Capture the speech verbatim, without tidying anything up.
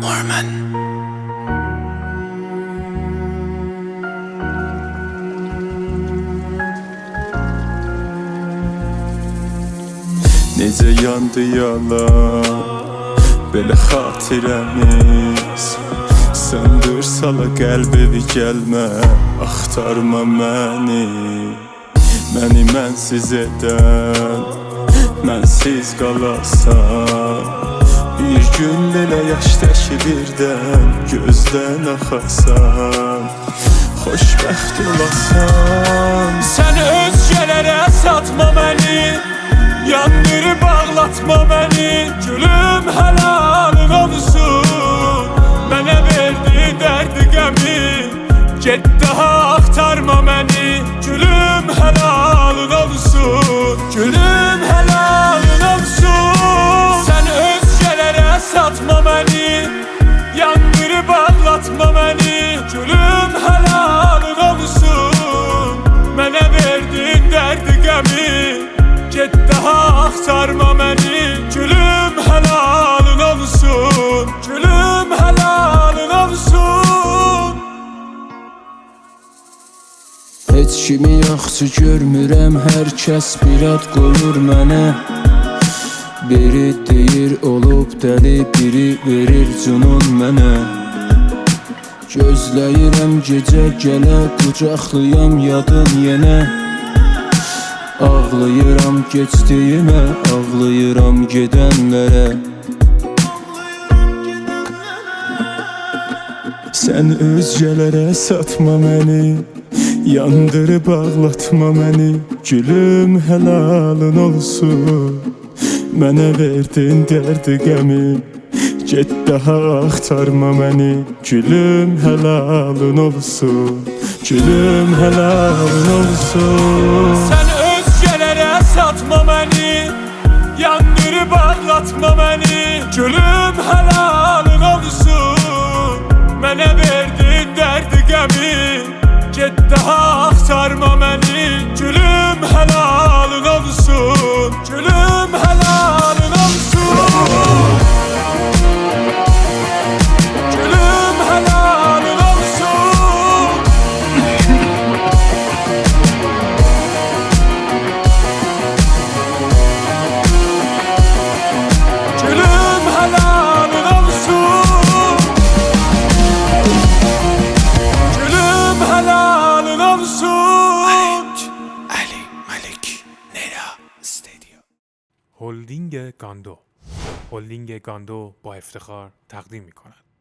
Orman. Necə yandı yalan belə xatirəmiz, sındırsala qəlbimi gəlmə, axtarma məni. Məni mənsiz edən, mənsiz qalasan. Bir gün elə yaş təki birdən gözdən axasan, xoşbəxt olasan. Sən özgələrə satma məni, yandırıb ağlatma məni. Gülüm həlalın olsun, mənə verdi dərdi qəmi. Get daha axtarma məni, gülüm həlalın olsun, gülüm həlalın olsun. Sən özgələrə satma məni, yandırıb ağlatma məni. Gülüm həlalın olsun, mənə verdin dərdi qəmi. Get daha axtarma məni, gülüm həlalın olsun, gülüm həlalın olsun. Heç kimi yaxşı görmürəm, hər kəs bir ad qoyur mənə. Biri deyir olub dəli, biri verir cunun mənə. Gözləyirəm gecə gələ, qucaqlıyam yadın yenə. Ağlayıram keçdiyimə, ağlayıram gedənlərə. Sən özgələrə satma məni, yandırıb ağlatma məni. Gülüm həlalın olsun, mənə verdin dərdi qəmi. Get daha axtarma məni, gülüm həlalın olsun, gülüm həlalın olsun. Sən özgələrə satma məni, yandırıb ağlatma məni. Gülüm həlalın olsun, mənə verdin dərdi qəmi. Get daha axtarma məni, gülüm həlalın olsun, gülüm həlalın olsun. Gülüm həlalın olsun. Gülüm həlalın olsun, gülüm həlalın olsun. Ali Malik Nera Studio. هلدینگ گاندو هلدینگ گاندو با افتخار تقدیم می کند.